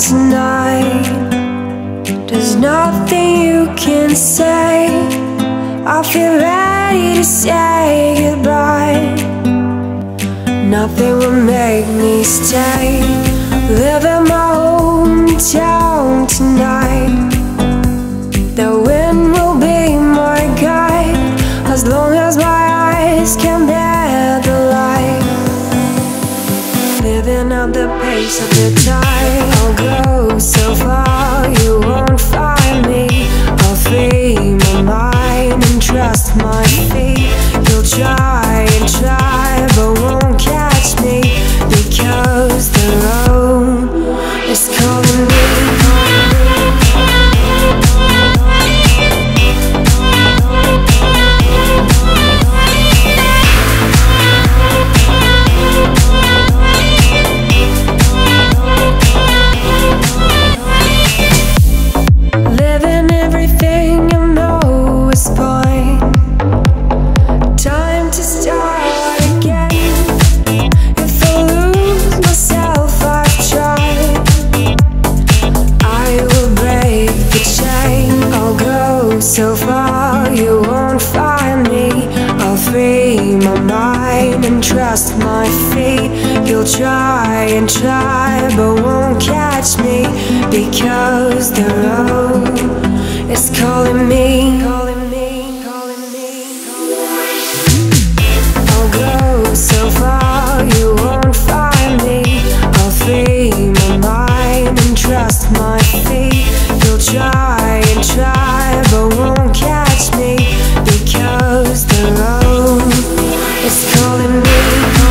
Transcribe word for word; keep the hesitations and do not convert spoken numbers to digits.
tonight. There's nothing you can say. I feel ready to say goodbye. Nothing will make me stay. Live in my hometown tonight. The wind will be my guide, as long as my eyes can bear the light. Living up the pace of the tide. I'll go so far, you won't find me. I'll free my mind and trust my feet. You'll try and try, but won't catch me, because the road is calling me. So far, you won't find me. I'll free my mind and trust my feet. You'll try and try, but won't catch me, because the road is calling me. Calling me, calling me, calling me. I'll go so far, you won't find me. I'll free my mind and trust my feet. You'll try and try, but won't catch me, because the road is calling me.